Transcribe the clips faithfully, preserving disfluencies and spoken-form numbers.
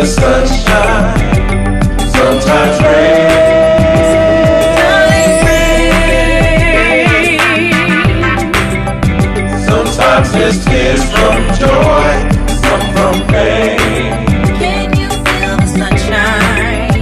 there's sunshine, sometimes rain. Sometimes there's tears from joy, some from pain. Can you feel the sunshine?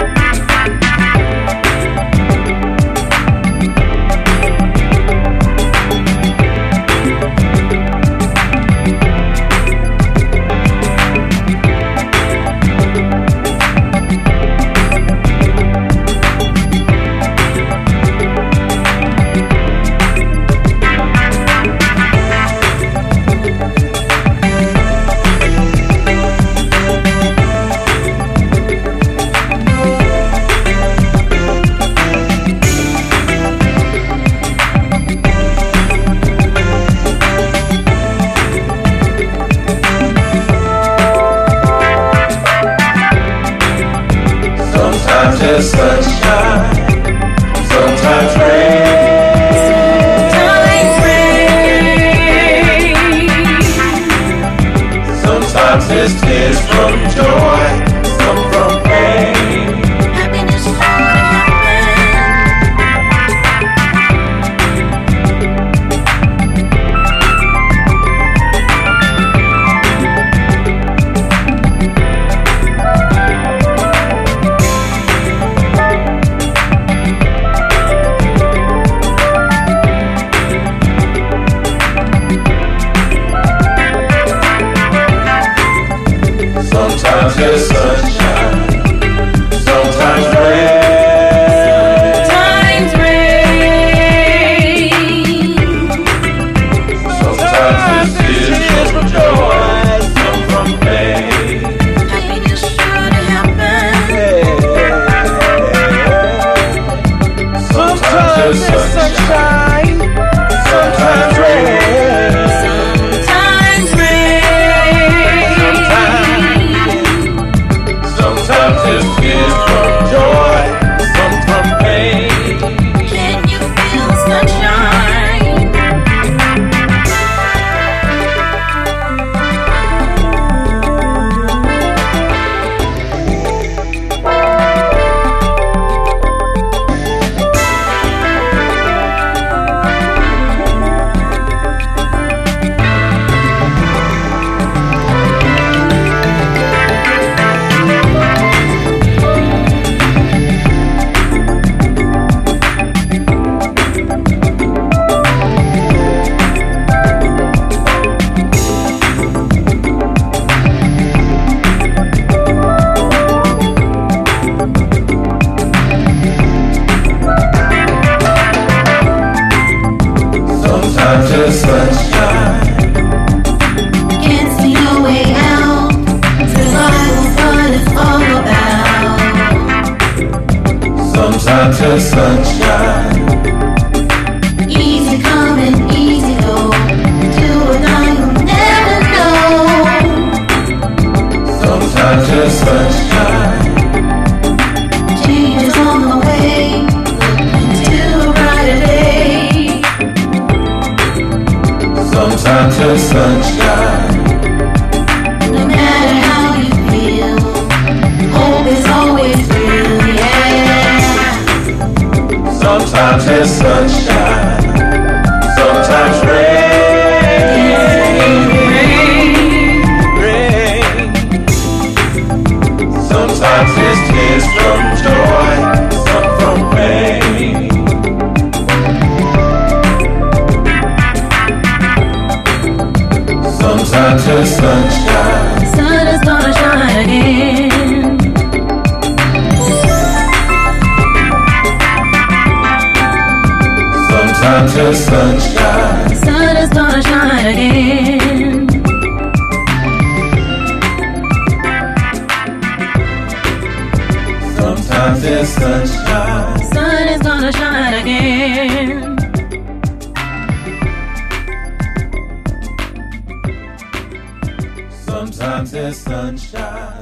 Sometimes there's sunshine, sometimes rain. Sometimes rain. Sometimes there's tears from joy, some from pain. Happiness sure to happen. Sometimes there's sunshine, sometimes rain. Sometimes rain. Sometimes there's tears from joy, some from pain. Happiness sure to happen. Sometimes there's sunshine, sometimes rain. Sometimes rain. Sometimes there's tears from joy, some from pain. Can you feel the sunshine? Sometimes there's sunshine, Can't see no way out. Survival's what it's all about. sometimes there's sunshine. Easy come and easy go. Do or die, you'll never know. Sometimes there's sunshine, Change is on the way. Looking to a brighter day. sometimes there's sunshine. No matter how you feel, hope is always real, yeah. Sometimes there's sunshine, sometimes rain. Rain. Sometimes there's tears from joy, some from pain. Sometimes there's sunshine, Sun is gonna shine again. sometimes there's sunshine. Sun is gonna shine again. Sometimes there's sunshine. Sun is gonna shine again. Sometimes there's sunshine.